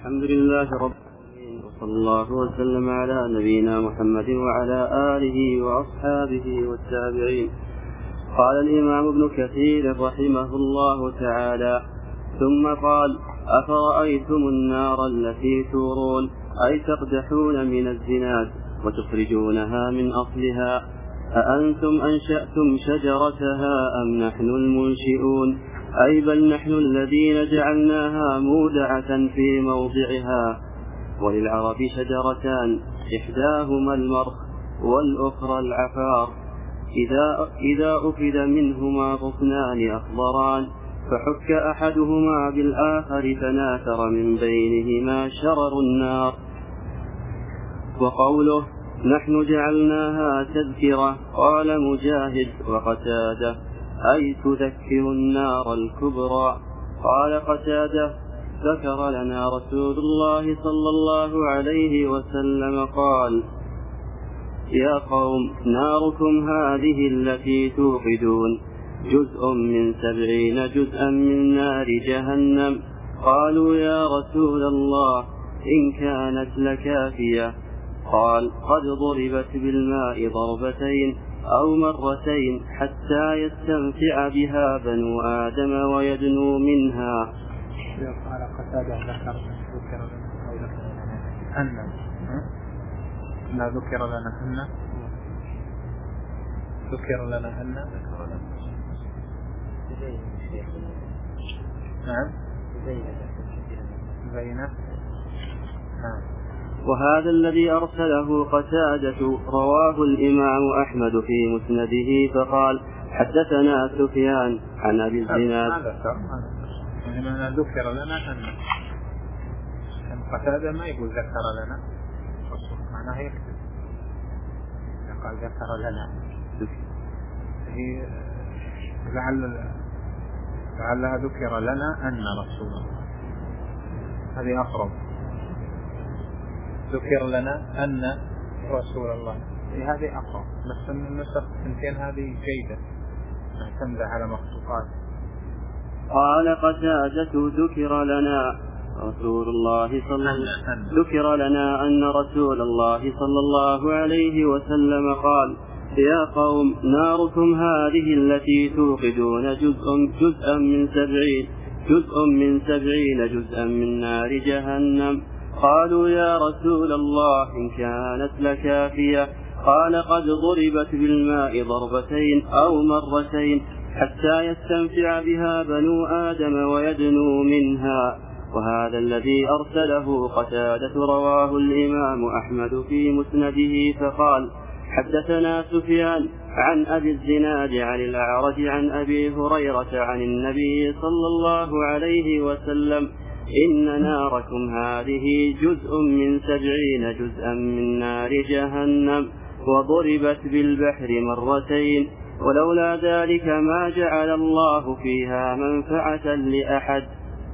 الحمد لله رب العالمين، وصلى الله وسلم على نبينا محمد وعلى آله وأصحابه والتابعين. قال الإمام ابن كثير رحمه الله تعالى: ثم قال: أفرأيتم النار التي تورون، أي تقدحون من الزناد وتخرجونها من أصلها، أأنتم أنشأتم شجرتها أم نحن المنشئون، أي بل نحن الذين جعلناها مودعة في موضعها. وللعرب شجرتان، إحداهما المرخ والأخرى العفار، إذا أخذ منهما غصنان أخضران فحك أحدهما بالآخر تناثر من بينهما شرر النار. وقوله: نحن جعلناها تذكرة، قال مجاهد وقتادة: أي تذكر النار الكبرى. قال قتادة: ذكر لنا رسول الله صلى الله عليه وسلم قال: يا قوم، ناركم هذه التي توقدون جزء من 70 جزءا من نار جهنم. قالوا: يا رسول الله، إن كانت لكافية. قال: قد ضربت بالماء ضربتين أو مرتين حتى يستنفع بها بنو آدم ويدنو منها. قال قتادة: ذكر لنا أن نعم بينه. وهذا الذي أرسله قتادة رواه الإمام أحمد في مسنده فقال: حدثنا سفيان عن أبي الزناد. ما ذكر لنا أن قتادة ما يقول ذكر لنا، معناه يكتب. قال ذكر لنا، هي لعلها ذكر لنا أن رسول الله، هذه أقرب. ذكر لنا أن رسول الله، هذه أقرب، بس النسخ الثنتين هذه جيدة معتمدة على مخطوطات. قال قتادة: ذكر لنا رسول الله ذكر لنا أن رسول الله صلى الله عليه وسلم قال: يا قوم، ناركم هذه التي توقدون جزءا من 70 جزءا من نار جهنم. قالوا: يا رسول الله، إن كانت لكافية. قال: قد ضربت بالماء ضربتين أو مرتين حتى يستنفع بها بنو آدم ويدنو منها. وهذا الذي أرسله قتادة رواه الإمام أحمد في مسنده فقال: حدثنا سفيان عن أبي الزناد عن الأعرج عن أبي هريرة عن النبي صلى الله عليه وسلم: إن ناركم هذه جزء من 70 جزءا من نار جهنم، وضربت بالبحر مرتين، ولولا ذلك ما جعل الله فيها منفعة لأحد.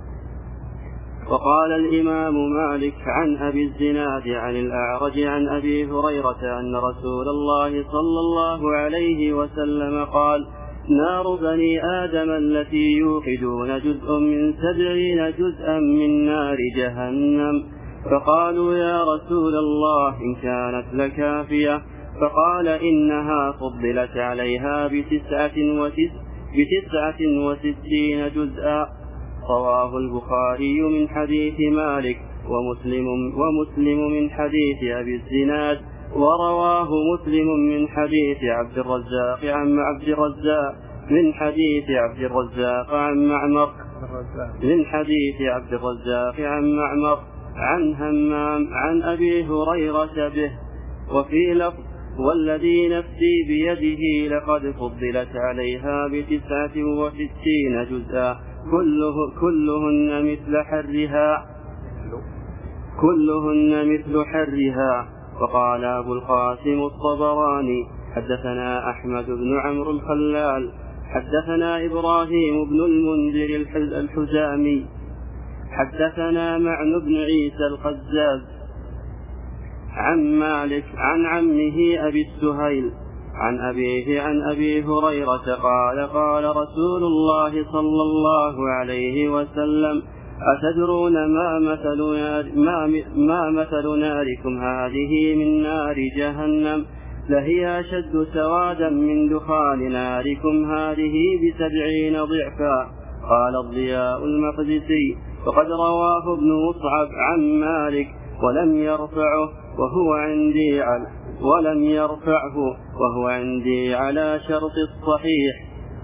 وقال الإمام مالك عن أبي الزناد عن الأعرج عن أبي هريرة أن رسول الله صلى الله عليه وسلم قال: نار بني آدم التي يوقدون جزء من 70 جزءا من نار جهنم. فقالوا: يا رسول الله، إن كانت لكافية. فقال: إنها فضلت عليها ب69 جزءا. رواه البخاري من حديث مالك، ومسلم من حديث أبي الزناد، ورواه مسلم من حديث عبد الرزاق من حديث عبد الرزاق عن معمر عن همام عن أبي هريرة به. وفي لفظ: والذي نفسي بيده لقد فضلت عليها ب69 جزءا كلهن مثل حرها. وقال أبو القاسم الطبراني: حدثنا أحمد بن عمرو الخلال حدثنا إبراهيم بن المنذر الحزامي حدثنا معن بن عيسى القزاز عن مالك عن عمه أبي السهيل عن أبيه عن أبي هريرة قال: قال رسول الله صلى الله عليه وسلم: أتدرون ما مثل ناركم هذه من نار جهنم لهي أشد سوادا من دخان ناركم هذه ب70 ضعفا. قال الضياء المقدسي: وقد رواه ابن مصعب عن مالك ولم يرفعه وهو عندي على شرط الصحيح.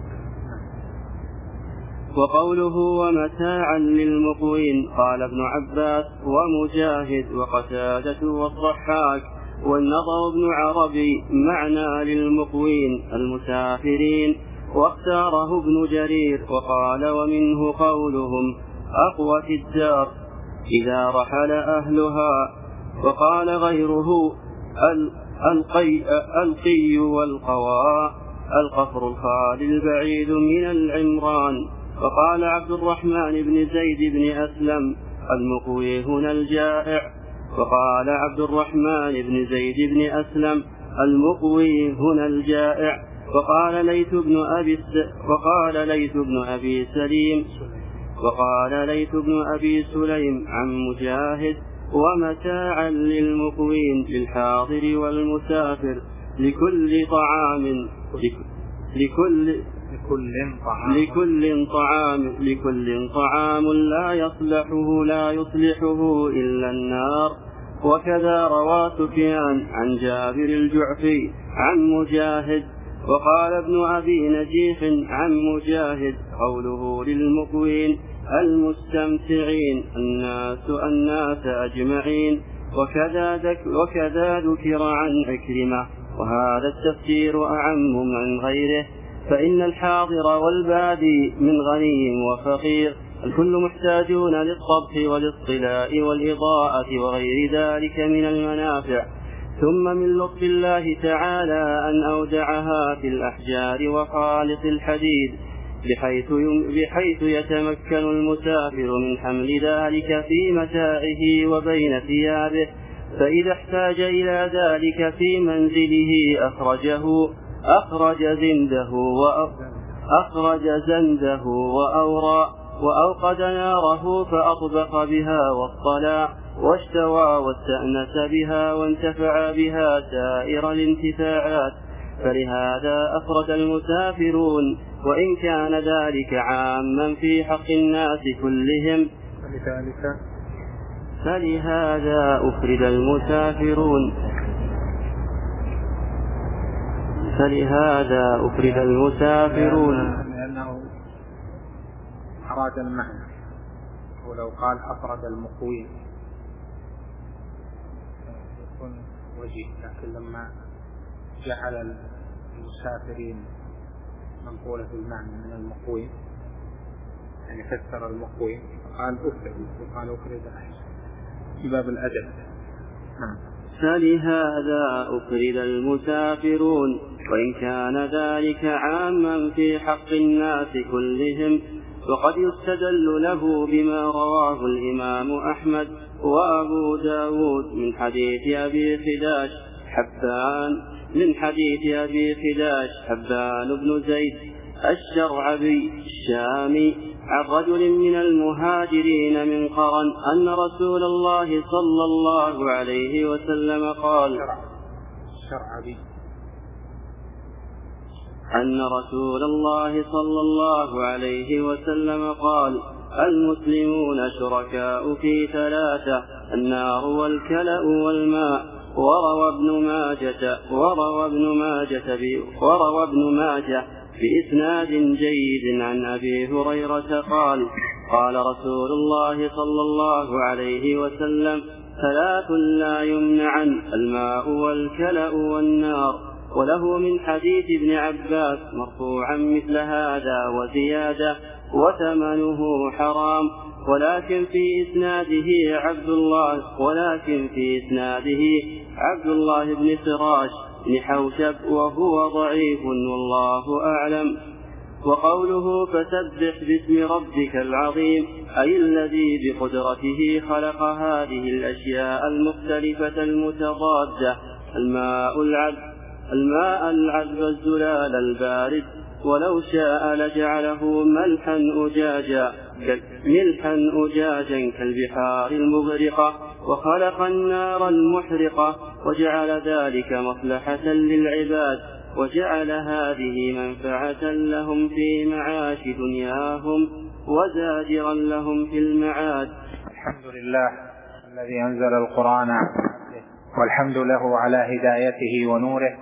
وقوله ومتاعا للمقوين قال ابن عباس ومجاهد وقتادة والضحاك والنضر بن عربي معنى للمقوين المسافرين، واختاره ابن جرير وقال ومنه قولهم أقوى في الدار إذا رحل أهلها. وقال غيره القي والقواء القفر الخالي البعيد من العمران. وقال عبد الرحمن بن زيد بن أسلم المقوي هنا الجائع. وقال عبد الرحمن بن زيد بن أسلم المقوي هنا الجائع. وقال ليث بن أبي سليم عن مجاهد ومتاعا للمقوين للحاضر والمسافر لكل طعام لا يصلحه إلا النار. وكذا روى سفيان عن جابر الجعفي عن مجاهد. وقال ابن أبي نجيح عن مجاهد قوله للمقوين المستمتعين الناس أجمعين. وكذا ذكر عن عكرمة، وهذا التفسير أعم من غيره، فإن الحاضر والبادي من غني وفقير الكل محتاجون للطبخ والاصطلاء والإضاءة وغير ذلك من المنافع. ثم من لطف الله تعالى أن أودعها في الأحجار وخالط الحديد بحيث يتمكن المسافر من حمل ذلك في متاعه وبين ثيابه، فإذا احتاج إلى ذلك في منزله أخرج زنده وأوقد ناره فأطبخ بها واصطلى واشتوى واستأنس بها وانتفع بها سائر الانتفاعات. فلهذا أفرد المسافرون، وإن كان ذلك عاما في حق الناس كلهم. فلهذا أفرد المسافرون لأنه أراد المعنى، ولو قال أفرد المقوين يكون وجيه، لكن لما جعل المسافرين منقولة المعنى من المقوين يعني فسر المقوين قال أفرد أحسن في باب الأدب. فلهذا أفرد المسافرون، وإن كان ذلك عاما في حق الناس كلهم. وقد يستدل له بما رواه الإمام أحمد وأبو داود من حديث أبي خداش حبان بن زيد الشرعبي الشامي عن رجل من المهاجرين من قرن أن رسول الله صلى الله عليه وسلم قال المسلمون شركاء في ثلاثة: النار والكلأ والماء. وروى ابن ماجه بإسناد جيد عن أبي هريرة قال: قال رسول الله صلى الله عليه وسلم: ثلاث لا يمنعن: الماء والكلأ والنار. وله من حديث ابن عباس مرفوعا مثل هذا وزيادة: وثمنه حرام. ولكن في إسناده عبد الله بن فراش بن حوشب وهو ضعيف والله أعلم. وقوله فسبح باسم ربك العظيم أي الذي بقدرته خلق هذه الأشياء المختلفة المتضادة: الماء العذب الزلال البارد، ولو شاء لجعله ملحا أجاجا كالبحار المغرقة وخلق النار المحرقة وجعل ذلك مصلحة للعباد وجعل هذه منفعة لهم في معاش دنياهم وزاجرا لهم في المعاد. الحمد لله الذي أنزل القرآن على عبده والحمد له على هدايته ونوره،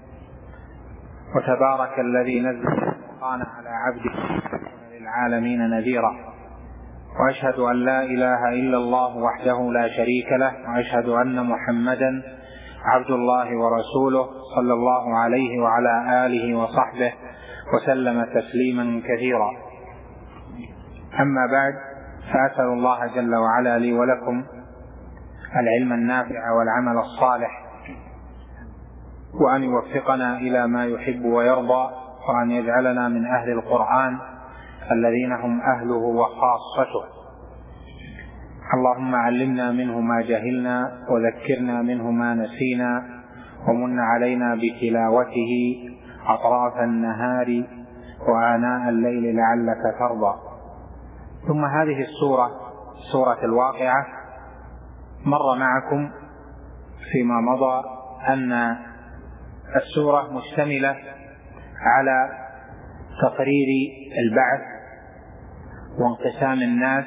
وتبارك الذي نزل القرآن على عبده للعالمين نذيرا، وأشهد أن لا إله إلا الله وحده لا شريك له، وأشهد أن محمدا عبد الله ورسوله صلى الله عليه وعلى آله وصحبه وسلم تسليما كثيرا. أما بعد، فأسأل الله جل وعلا لي ولكم العلم النافع والعمل الصالح، وأن يوفقنا إلى ما يحب ويرضى، وأن يجعلنا من أهل القرآن الذين هم أهله وخاصته. اللهم علمنا منه ما جهلنا، وذكرنا منه ما نسينا، ومن علينا بتلاوته أطراف النهار وآناء الليل لعلك ترضى. ثم هذه السورة، سورة الواقعة، مر معكم فيما مضى أن السورة مشتملة على تقرير البعث وانقسام الناس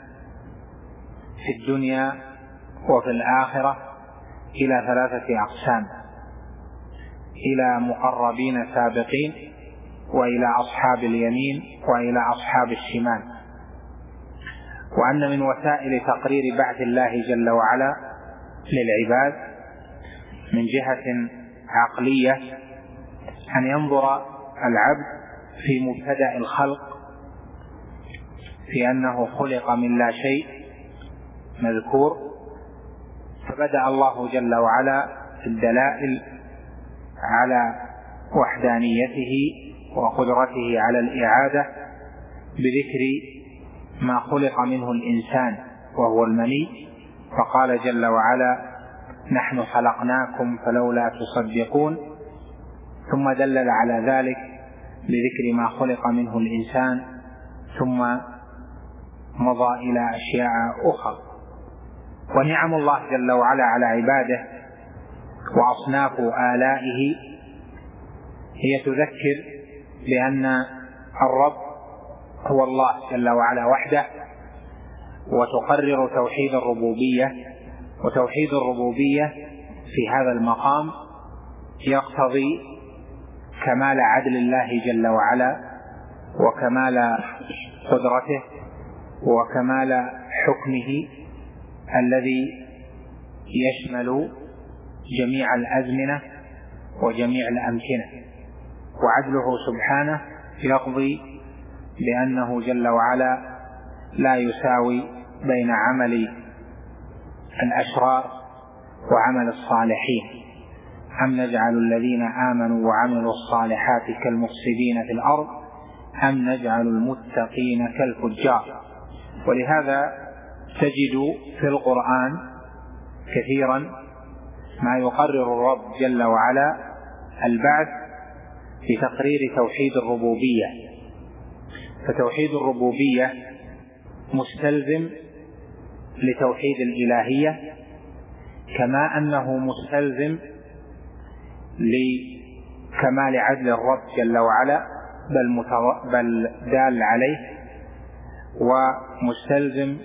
في الدنيا وفي الآخرة إلى 3 أقسام: إلى مقربين سابقين، وإلى أصحاب اليمين، وإلى أصحاب الشمال. وأن من وسائل تقرير بعث الله جل وعلا للعباد من جهة عقلية أن ينظر العبد في مبتدأ الخلق، في أنه خلق من لا شيء مذكور، فبدأ الله جل وعلا الدلائل على وحدانيته وقدرته على الإعادة بذكر ما خلق منه الإنسان وهو المني، فقال جل وعلا: نحن خلقناكم فلولا تصدقون. ثم دلل على ذلك بذكر ما خلق منه الإنسان، ثم مضى إلى أشياء أخرى. ونعم الله جل وعلا على عباده وأصناف آلائه هي تذكر بأن الرب هو الله جل وعلا وحده، وتقرر توحيد الربوبية. وتوحيد الربوبية في هذا المقام يقتضي كمال عدل الله جل وعلا، وكمال قدرته، وكمال حكمه الذي يشمل جميع الأزمنة وجميع الأمكنة. وعدله سبحانه يقضي بأنه جل وعلا لا يساوي بين عمل الأشرار وعمل الصالحين. أم نجعل الذين آمنوا وعملوا الصالحات كالمفسدين في الأرض أم نجعل المتقين كالفجار. ولهذا تجد في القرآن كثيرا ما يقرر الرب جل وعلا البعث بتقرير توحيد الربوبية. فتوحيد الربوبية مستلزم لتوحيد الإلهية، كما أنه مستلزم لكمال عدل الرب جل وعلا بل دال عليه، ومستلزم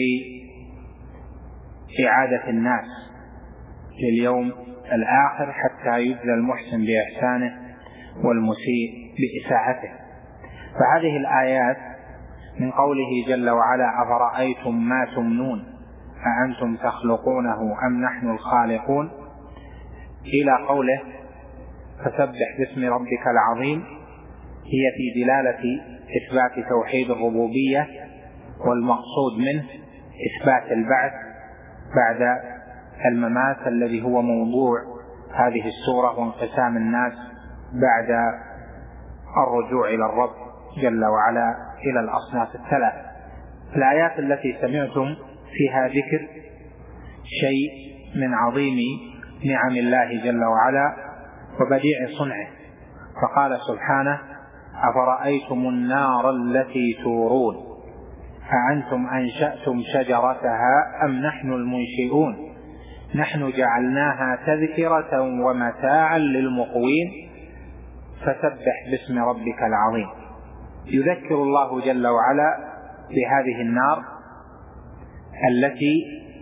لإعادة الناس لليوم الآخر حتى يجزى المحسن بإحسانه والمسيء بإساءته. فهذه الآيات من قوله جل وعلا: أفرأيتم ما تمنون أأنتم تخلقونه أم نحن الخالقون، إلى قوله: فسبح باسم ربك العظيم، هي في دلالة إثبات توحيد الربوبية، والمقصود منه إثبات البعث بعد الممات الذي هو موضوع هذه السورة، وانقسام الناس بعد الرجوع إلى الرب جل وعلا إلى الأصناف الثلاث. الآيات التي سمعتم فيها ذكر شيء من عظيم نعم الله جل وعلا وبديع صنعه، فقال سبحانه: أفرأيتم النار التي تورون أأنتم أنشأتم شجرتها أم نحن المنشئون نحن جعلناها تذكرة ومتاعا للمقوين فسبح باسم ربك العظيم. يذكر الله جل وعلا بهذه النار التي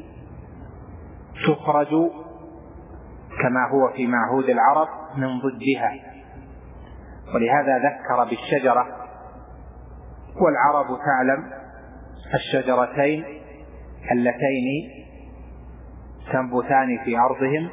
تخرج كما هو في معهود العرب من ضدها، ولهذا ذكر بالشجرة. والعرب تعلم الشجرتين اللتين تنبتان في أرضهم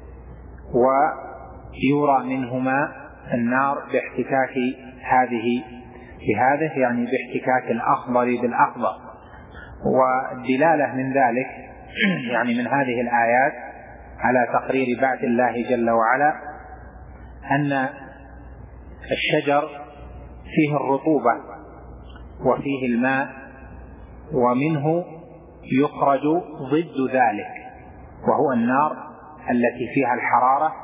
ويورى منهما النار باحتكاك هذه بهذه، يعني باحتكاك الأخضر بالأخضر. والدلالة من ذلك يعني من هذه الآيات على تقرير بعث الله جل وعلا أن الشجر فيه الرطوبة وفيه الماء، ومنه يخرج ضد ذلك وهو النار التي فيها الحرارة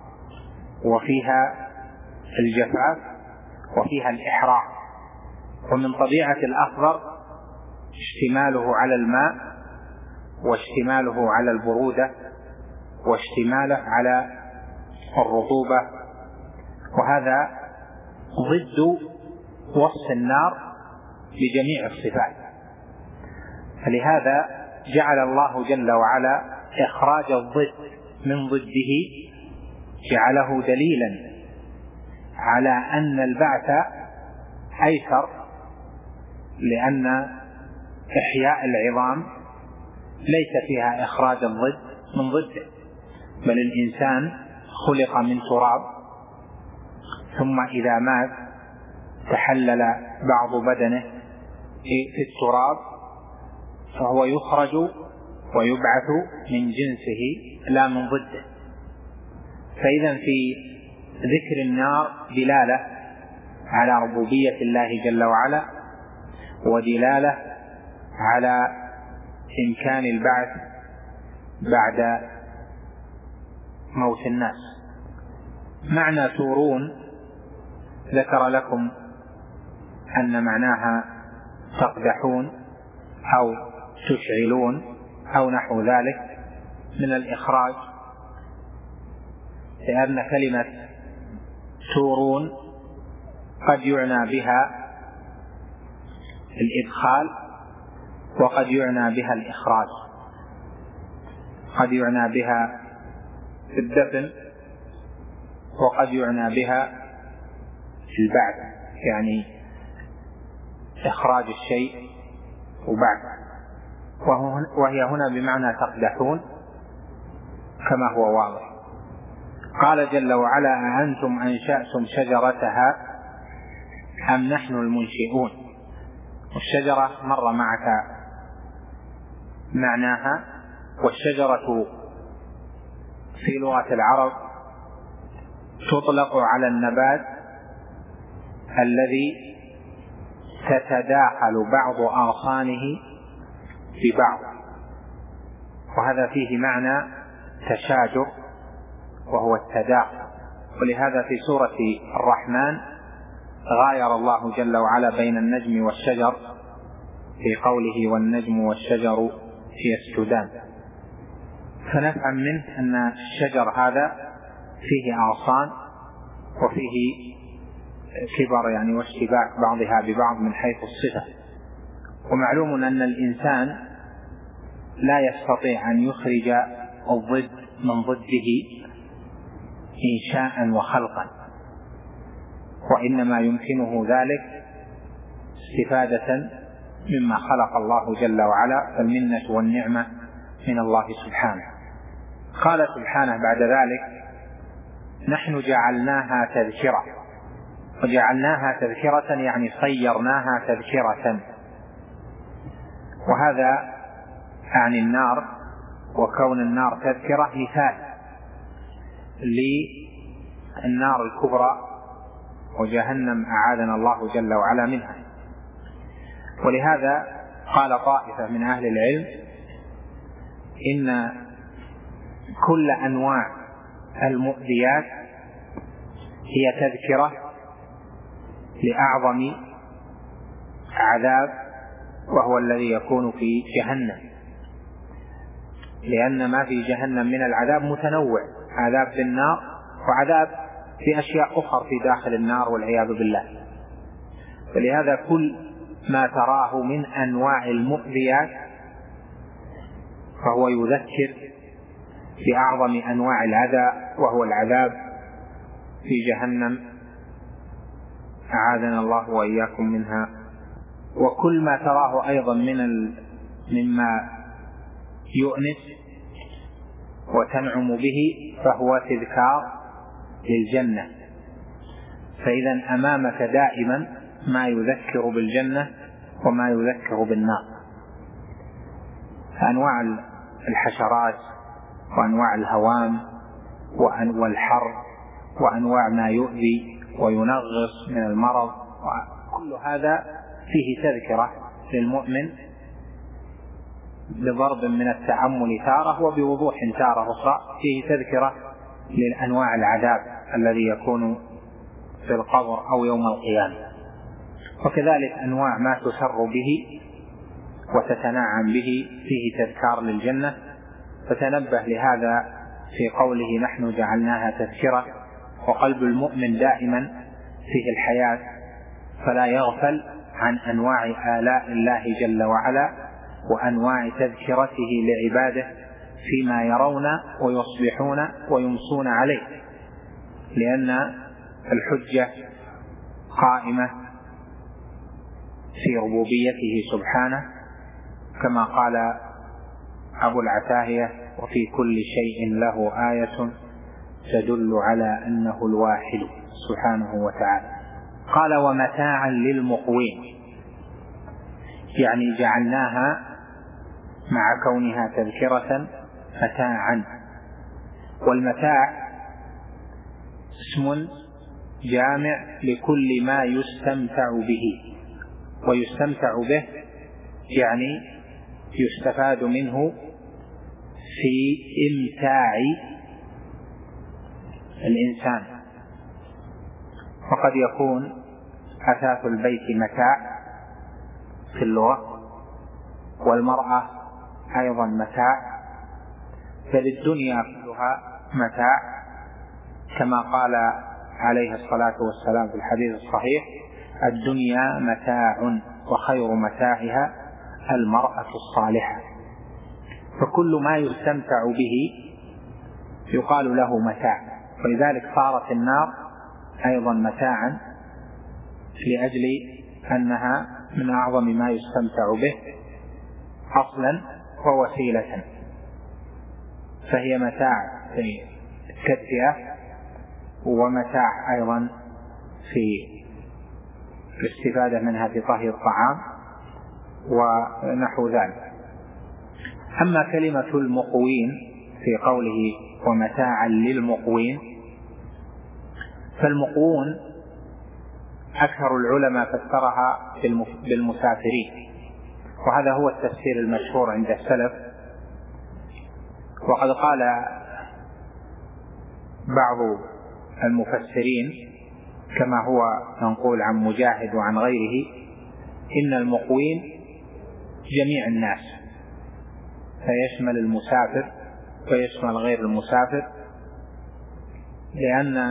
وفيها الجفاف وفيها الإحراق. ومن طبيعة الأخضر اشتماله على الماء واشتماله على البرودة واشتماله على الرطوبة، وهذا ضد وصف النار بجميع الصفات. فلهذا جعل الله جل وعلا إخراج الضد من ضده جعله دليلا على أن البعث أيسر، لأن إحياء العظام ليس فيها إخراج الضد من ضده، بل الإنسان خلق من تراب ثم إذا مات تحلل بعض بدنه في التراب فهو يخرج ويبعث من جنسه لا من ضده. فإذا في ذكر النار دلالة على ربوبية الله جل وعلا، ودلالة على إمكان البعث بعد موت الناس. معنى تورون ذكر لكم أن معناها تقدحون أو تشعلون أو نحو ذلك من الإخراج، لأن كلمة تورون قد يعنى بها الإدخال وقد يعنى بها الإخراج، قد يعنى بها الدفن وقد يعنى بها البعث، يعني إخراج الشيء وبعث، وهي هنا بمعنى تقدحون كما هو واضح. قال جل وعلا أأنتم أنشأتم شجرتها أم نحن المنشئون. والشجرة مر معك معناها، والشجرة في لغة العرب تطلق على النبات الذي تتداخل بعض أغصانه ببعض، وهذا فيه معنى تشاجر وهو التداخل. ولهذا في سورة الرحمن غاير الله جل وعلا بين النجم والشجر في قوله والنجم والشجر يسجدان. فنفهم منه أن الشجر هذا فيه أغصان وفيه كبر يعني واشتباك بعضها ببعض من حيث الصفة. ومعلوم أن الإنسان لا يستطيع أن يخرج الضد من ضده إنشاء وخلقا، وإنما يمكنه ذلك استفادة مما خلق الله جل وعلا، فالمنة والنعمة من الله سبحانه. قال سبحانه بعد ذلك نحن جعلناها تذكرة. وجعلناها تذكرة يعني صيرناها تذكرة، وهذا عن النار، وكون النار تذكرة مثال للنار الكبرى وجهنم أعاذنا الله جل وعلا منها. ولهذا قال طائفة من أهل العلم إن كل أنواع المؤذيات هي تذكرة لأعظم عذاب، وهو الذي يكون في جهنم، لأن ما في جهنم من العذاب متنوع، عذاب بالنار وعذاب في أشياء أخرى في داخل النار والعياذ بالله. فلهذا كل ما تراه من أنواع المؤذيات فهو يذكر بأعظم أنواع العذاب، وهو العذاب في جهنم، أعاذنا الله وإياكم منها. وكل ما تراه أيضا مما يؤنس وتنعم به فهو تذكار للجنة. فإذا أمامك دائما ما يذكر بالجنة وما يذكر بالنار، أنواع الحشرات وأنواع الهوام والحر وأنواع ما يؤذي وينغص من المرض، وكل هذا فيه تذكرة للمؤمن بضرب من التأمل تارة وبوضوح تارة أخرى، فيه تذكرة لأنواع العذاب الذي يكون في القبر أو يوم القيامة. وكذلك أنواع ما تسر به وتتنعم به فيه تذكار للجنة. فتنبه لهذا في قوله نحن جعلناها تذكرة. وقلب المؤمن دائما فيه الحياة، فلا يغفل عن أنواع آلاء الله جل وعلا وأنواع تذكرته لعباده فيما يرون ويصبحون ويمسون عليه، لأن الحجة قائمة في ربوبيته سبحانه، كما قال أبو العتاهية وفي كل شيء له آية تدل على أنه الواحد سبحانه وتعالى. قال ومتاعا للمقوين، يعني جعلناها مع كونها تذكرة متاعا. والمتاع اسم جامع لكل ما يستمتع به، ويستمتع به يعني يستفاد منه في إمتاع الإنسان. وقد يكون أثاث البيت متاع في اللغة، والمرأة أيضا متاع، فللدنيا كلها متاع، كما قال عليه الصلاة والسلام في الحديث الصحيح الدنيا متاع وخير متاعها المرأة الصالحة. فكل ما يستمتع به يقال له متاع، ولذلك صارت النار أيضا متاعا لأجل أنها من أعظم ما يستمتع به أصلا ووسيلة، فهي متاع في التدفئة ومتاع أيضا في الاستفادة منها في طهي الطعام ونحو ذلك. أما كلمة المقوين في قوله ومتاعا للمقوين، فالمقوون أكثر العلماء فسرها بالمسافرين، وهذا هو التفسير المشهور عند السلف. وقد قال بعض المفسرين كما هو منقول عن مجاهد وعن غيره إن المقوين جميع الناس، فيشمل المسافر ويشمل غير المسافر، لأن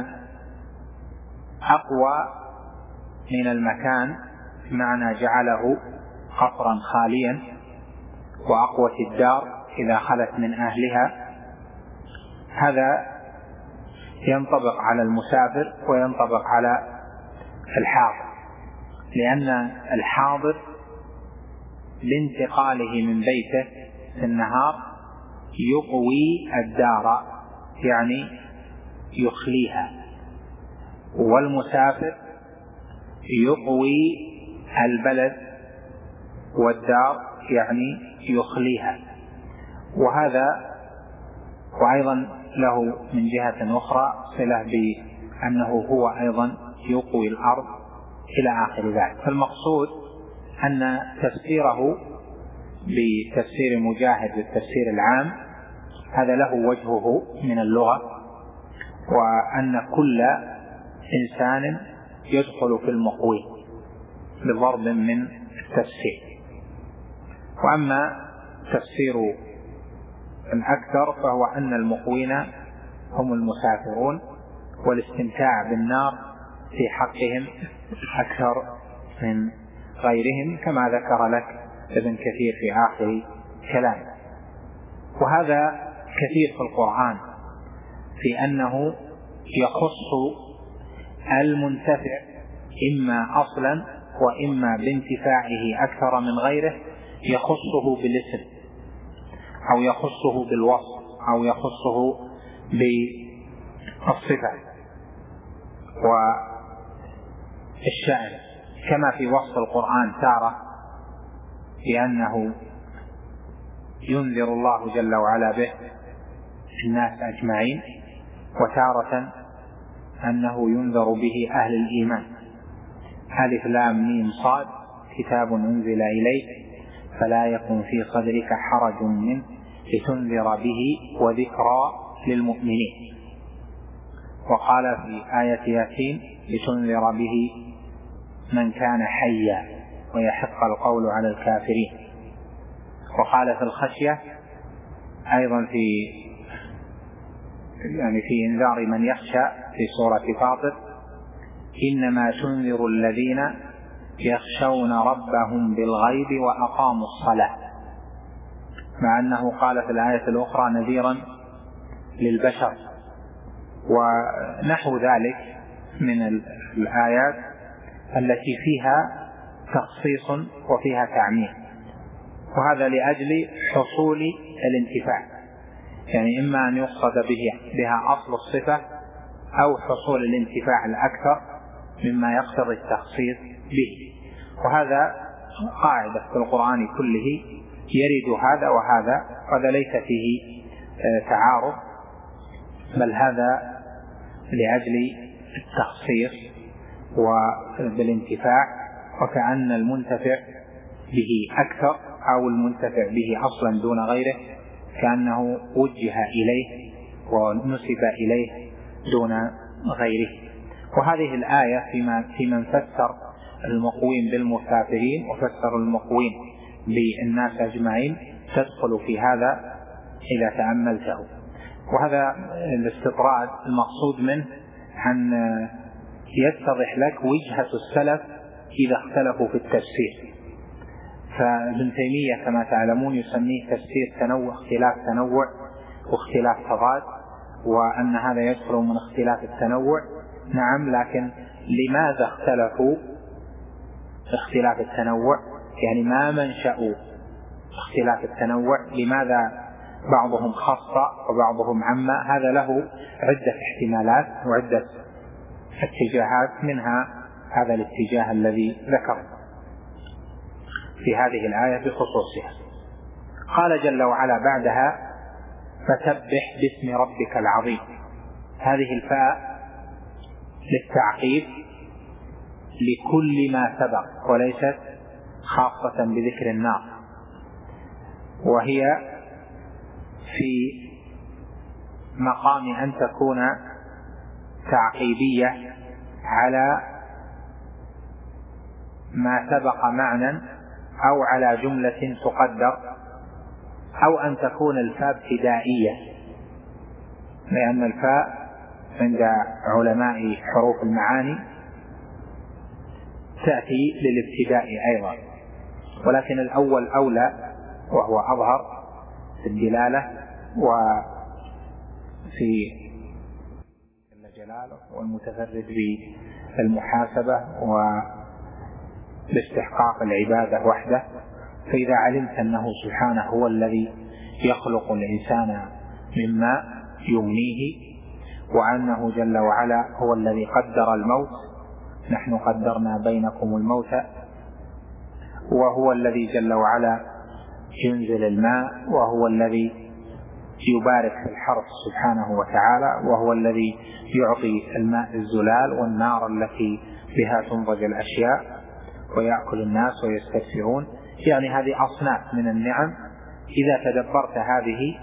أقوى من المكان بمعنى جعله قصرا خاليا، وأقوى الدار إذا خلت من أهلها. هذا ينطبق على المسافر وينطبق على الحاضر، لأن الحاضر لانتقاله من بيته في النهار يقوي الدار يعني يخليها، والمسافر يقوي البلد والدار يعني يخليها. وهذا وأيضا له من جهة أخرى صلة بأنه هو أيضا يقوي الأرض إلى آخر ذلك. فالمقصود أن تفسيره بتفسير مجاهد بالتفسير العام هذا له وجهه من اللغة، وأن كل إنسان يدخل في المقوي بضرب من التفسير. وأما تفسير الأكثر فهو أن المقوين هم المسافرون، والاستمتاع بالنار في حقهم أكثر من غيرهم، كما ذكر لك ابن كثير في آخر كلامه. وهذا كثير في القرآن في أنه يخص المنتفع إما أصلا وإما بانتفاعه أكثر من غيره، يخصه بالاسم أو يخصه بالوصف أو يخصه بالصفة والشأن، كما في وصف القرآن تارة بأنه ينذر الله جل وعلا به الناس أجمعين، وتارة أنه ينذر به أهل الإيمان. ألف لام ميم صاد كتاب أنزل إليك فلا يكن في صدرك حرج منه لتنذر به وذكرى للمؤمنين. وقال في آية ياسين لتنذر به من كان حيا ويحق القول على الكافرين. وقال في الخشية أيضا في إنذار من يخشى في سورة فاطر إنما تنذر الذين يخشون ربهم بالغيب وأقاموا الصلاة، مع أنه قال في الآية الأخرى نذيرا للبشر. ونحو ذلك من الآيات التي فيها تخصيص وفيها تعميم، وهذا لأجل حصول الانتفاع، يعني إما أن يقصد بها أصل الصفة أو حصول الانتفاع الأكثر مما يقتضي التخصيص به. وهذا قاعدة في القرآن كله يرد هذا وهذا ليس فيه تعارض، بل هذا لأجل التخصيص وبالانتفاع، وكأن المنتفع به أكثر أو المنتفع به أصلا دون غيره كأنه وجه إليه ونسب إليه دون غيره. وهذه الآية في من فسر المقوين بالمسافرين وفسر المقوين بالناس أجمعين تدخل في هذا إذا تأملته. وهذا الاستطراد المقصود منه أن يتضح لك وجهة السلف إذا اختلفوا في التفسير. فابن تيمية كما تعلمون يسميه تفسير تنوع، اختلاف تنوع واختلاف تضاد، وأن هذا يدخل من اختلاف التنوع. نعم، لكن لماذا اختلفوا اختلاف التنوع؟ يعني ما منشأ اختلاف التنوع؟ لماذا بعضهم خص وبعضهم عم؟ هذا له عدة احتمالات وعدة اتجاهات، منها هذا الاتجاه الذي ذكر في هذه الآية بخصوصها. قال جل وعلا بعدها فسبح باسم ربك العظيم. هذه الفاء للتعقيب لكل ما سبق وليست خاصة بذكر النار، وهي في مقام أن تكون تعقيبية على ما سبق معنى أو على جملة تقدر، أو أن تكون الفاء ابتدائية، لأن الفاء عند علماء حروف المعاني تأتي للابتداء أيضا، ولكن الأول أولى وهو أظهر في الدلالة وفي الجلالة والمتفرد بالمحاسبة وباستحقاق العبادة وحده. فإذا علمت أنه سبحانه هو الذي يخلق الإنسان مما يمنيه، وأنه جل وعلا هو الذي قدر الموت، نحن قدرنا بينكم الموت، وهو الذي جل وعلا ينزل الماء، وهو الذي يبارك في الحرث سبحانه وتعالى، وهو الذي يعطي الماء الزلال والنار التي بها تنضج الأشياء ويأكل الناس ويستكثرون. يعني هذه أصناف من النعم. إذا تدبرت هذه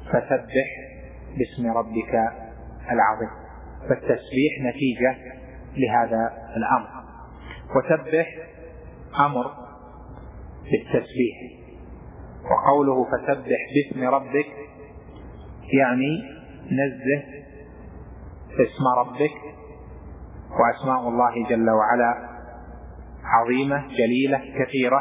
فسبح باسم ربك العظيم. فالتسبيح نتيجة لهذا الأمر. وسبح أمر بالتسبيح، وقوله فسبح باسم ربك يعني نزه اسم ربك، وأسماء الله جل وعلا عظيمة جليلة كثيرة،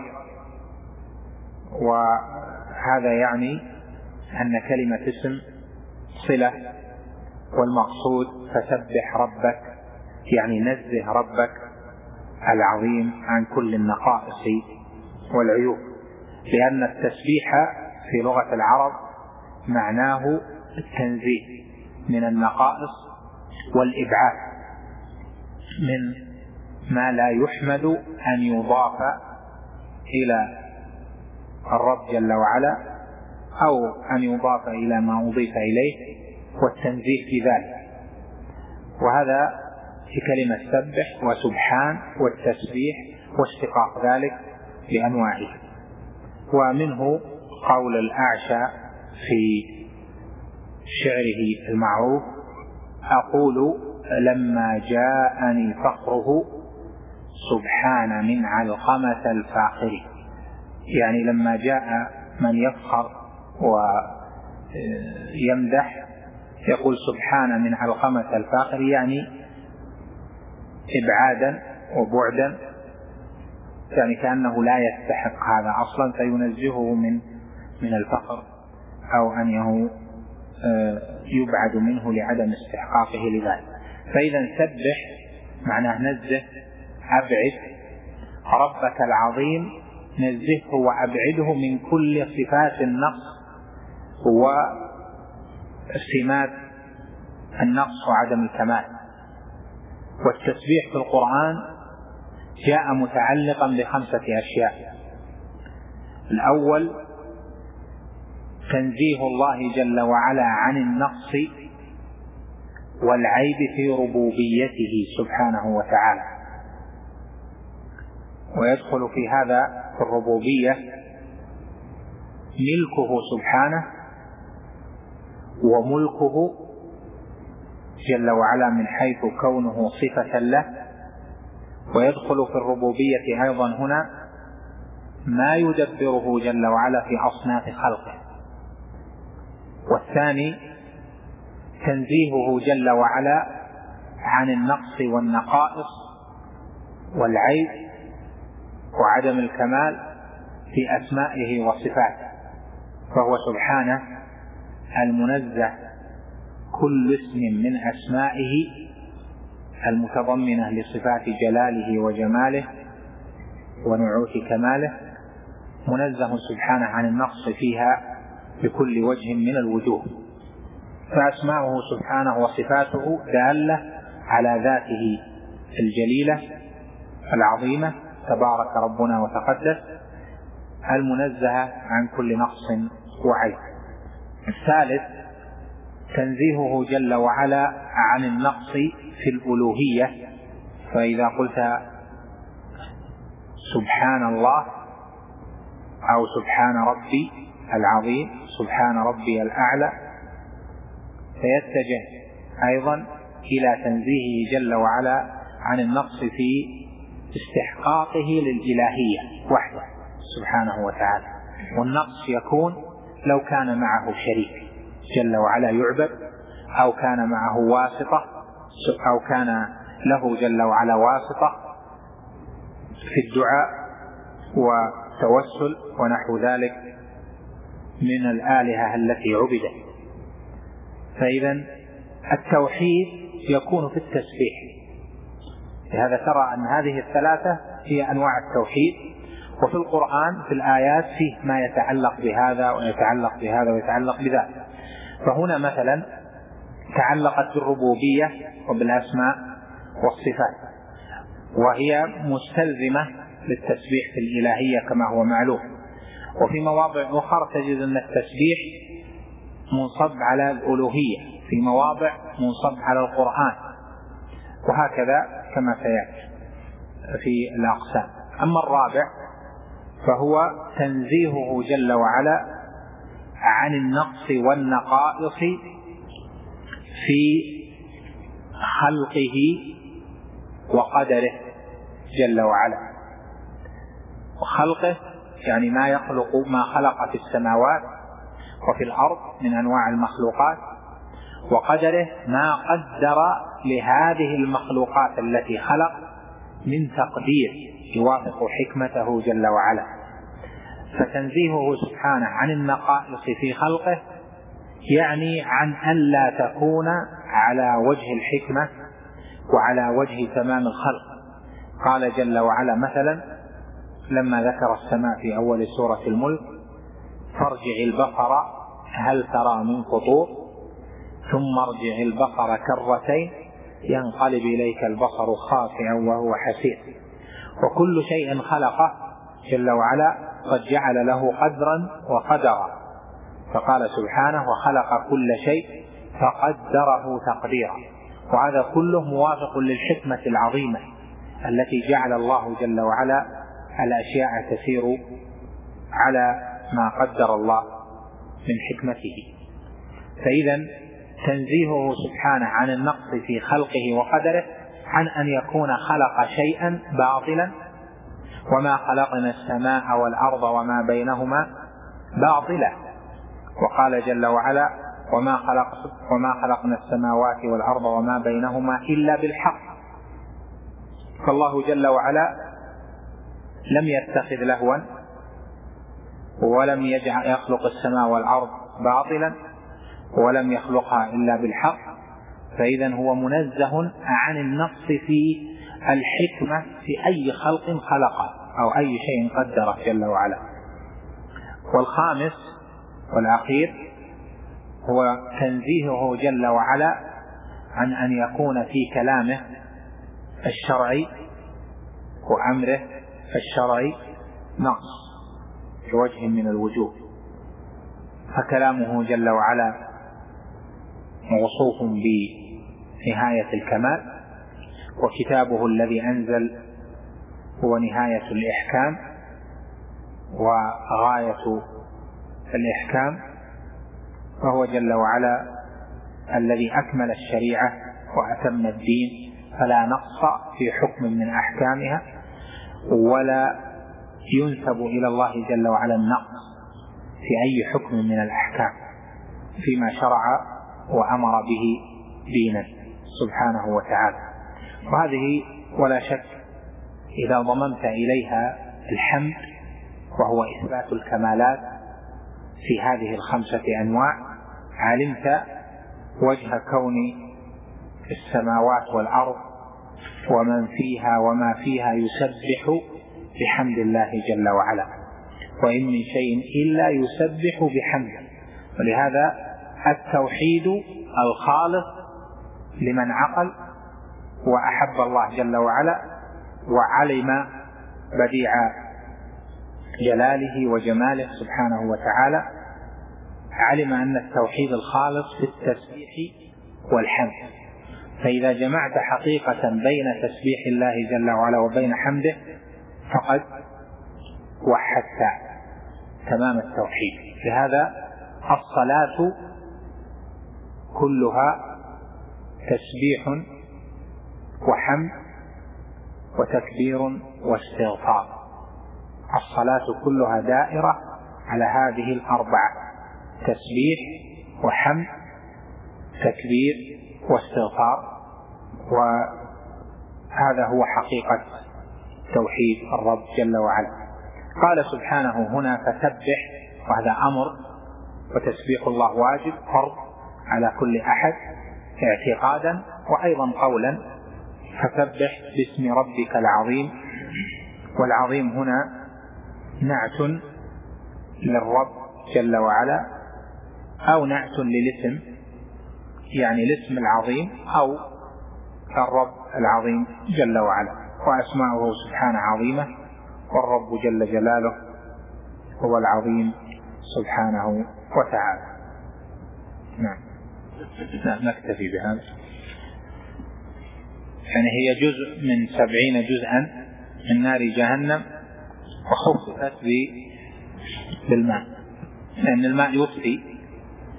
وهذا يعني أن كلمة اسم صلة، والمقصود فسبح ربك يعني نزه ربك العظيم عن كل النقائص والعيوب، لأن التسبيح في لغة العرب معناه التنزيه من النقائص والإبعاد من ما لا يحمد أن يضاف إلى الرب جل وعلا أو أن يضاف إلى ما أضيف إليه، والتنزيه في ذلك. وهذا في كلمة سبح وسبحان والتسبيح واشتقاق ذلك بأنواعه. ومنه قول الأعشى في شعره المعروف: أقول لما جاءني فقره سبحان من علقمة الفاخر، يعني لما جاء من يفخر ويمدح يقول سبحان من علقمة الفاخر، يعني إبعادا وبعدا، يعني كأنه لا يستحق هذا أصلا فينزهه من الفقر أو أنه يبعد منه لعدم استحقاقه لذلك. فإذا سبح معناه نزه، أبعد ربك العظيم، نزهه وأبعده من كل صفات النقص وسمات النقص وعدم الكمال. والتسبيح في القرآن جاء متعلقا ب5 أشياء: الأول تنزيه الله جل وعلا عن النقص والعيب في ربوبيته سبحانه وتعالى، ويدخل في هذا في الربوبية ملكه سبحانه وملكه جل وعلا من حيث كونه صفة له، ويدخل في الربوبية أيضا هنا ما يدبره جل وعلا في أصناف خلقه. والثاني تنزيهه جل وعلا عن النقص والنقائص والعيب وعدم الكمال في أسمائه وصفاته، فهو سبحانه المنزه كل اسم من أسمائه المتضمنة لصفات جلاله وجماله ونعوت كماله، منزه سبحانه عن النقص فيها بكل وجه من الوجوه. فأسماؤه سبحانه وصفاته دالة على ذاته الجليلة العظيمة تبارك ربنا وتقدس، المنزهة عن كل نقص وعيب. الثالث تنزيهه جل وعلا عن النقص في الألوهية، فإذا قلت سبحان الله أو سبحان ربي العظيم، سبحان ربي الأعلى، فيتجه أيضا إلى تنزيهه جل وعلا عن النقص في استحقاقه للإلهية وحده سبحانه وتعالى. والنقص يكون لو كان معه شريك جل وعلا يعبد، أو كان معه واسطة، أو كان له جل وعلا واسطة في الدعاء والتوسل ونحو ذلك من الآلهة التي عبدت. فإذا التوحيد يكون في التسبيح، لهذا ترى أن هذه الثلاثة هي أنواع التوحيد، وفي القرآن في الآيات فيه ما يتعلق بهذا ويتعلق بهذا ويتعلق بذلك. فهنا مثلا تعلقت بالربوبية وبالأسماء والصفات، وهي مستلزمة للتسبيح في الإلهية كما هو معلوم. وفي مواضع أخرى تجد أن التسبيح منصب على الألوهية، في مواضع منصب على القرآن، وهكذا كما سيأتي في الأقسام. أما الرابع فهو تنزيهه جل وعلا عن النقص والنقائص في خلقه وقدره جل وعلا. وخلقه يعني ما يخلق ما خلق في السماوات وفي الأرض من أنواع المخلوقات، وقدره ما قدر لهذه المخلوقات التي خلق من تقدير يوافق حكمته جل وعلا. فتنزيهه سبحانه عن النقائص في خلقه يعني عن أن لا تكون على وجه الحكمة وعلى وجه تمام الخلق. قال جل وعلا مثلا لما ذكر السماء في أول سورة الملك: فارجع البصر هل ترى من فطور ثم ارجع البصر كرتين ينقلب إليك البصر خاسئا وهو حسير. وكل شيء خلقه جل وعلا قد جعل له قدرا وقدرا، فقال سبحانه: وخلق كل شيء فقدره تقديرا. وهذا كله موافق للحكمة العظيمة التي جعل الله جل وعلا الأشياء تسير على ما قدر الله من حكمته. فإذا تنزيهه سبحانه عن النقص في خلقه وقدره عن أن يكون خلق شيئا باطلا، وما خلقنا السماء والأرض وما بينهما باطلا. وقال جل وعلا: وما خلقنا السماوات والأرض وما بينهما إلا بالحق. فالله جل وعلا لم يتخذ لهوا ولم يخلق السماء والأرض باطلا ولم يخلقها إلا بالحق. فإذا هو منزه عن النقص في الحكمة في أي خلق خلقه أو أي شيء قدره جل وعلا. والخامس والأخير هو تنزيهه جل وعلا عن أن يكون في كلامه الشرعي وأمره الشرعي نقص بوجه من الوجوه. فكلامه جل وعلا موصوف بنهاية الكمال، وكتابه الذي أنزل هو نهاية الإحكام وغاية الإحكام، وهو جل وعلا الذي أكمل الشريعة وأتم الدين، فلا نقص في حكم من أحكامها ولا ينسب إلى الله جل وعلا النقص في أي حكم من الأحكام فيما شرع وأمر به دينا سبحانه وتعالى. وهذه ولا شك إذا ضممت إليها الحمد وهو إثبات الكمالات في هذه الخمسة أنواع علمت وجه كون السماوات والأرض ومن فيها وما فيها يسبح بحمد الله جل وعلا، وإن من شيء إلا يسبح بحمده. ولهذا التوحيد الخالص لمن عقل وأحب الله جل وعلا وعلم بديع جلاله وجماله سبحانه وتعالى، علم أن التوحيد الخالص في التسبيح والحمد. فإذا جمعت حقيقة بين تسبيح الله جل وعلا وبين حمده فقد وحدت تمام التوحيد. لهذا الصلاة كلها تسبيح وحمد وتكبير واستغفار. الصلاة كلها دائرة على هذه الأربعة: تسبيح وحمد تكبير واستغفار. وهذا هو حقيقة توحيد الرب جل وعلا. قال سبحانه هنا: فسبح، وهذا أمر، وتسبيح الله واجب فرض على كل أحد اعتقادا وأيضا قولا. فسبح باسم ربك العظيم، والعظيم هنا نعت للرب جل وعلا أو نعت للاسم، يعني الاسم العظيم أو الرب العظيم جل وعلا. وأسماؤه سبحانه عظيمة، والرب جل جلاله هو العظيم سبحانه وتعالى. نعم نكتفي بهذا. يعني هي جزء من 70 جزءا من نار جهنم، وخففت بالماء، لأن الماء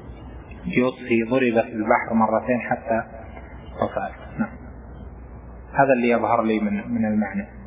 يطفي ضرب في البحر مرتين حتى طفأت. نعم. هذا اللي يظهر لي من المعنى.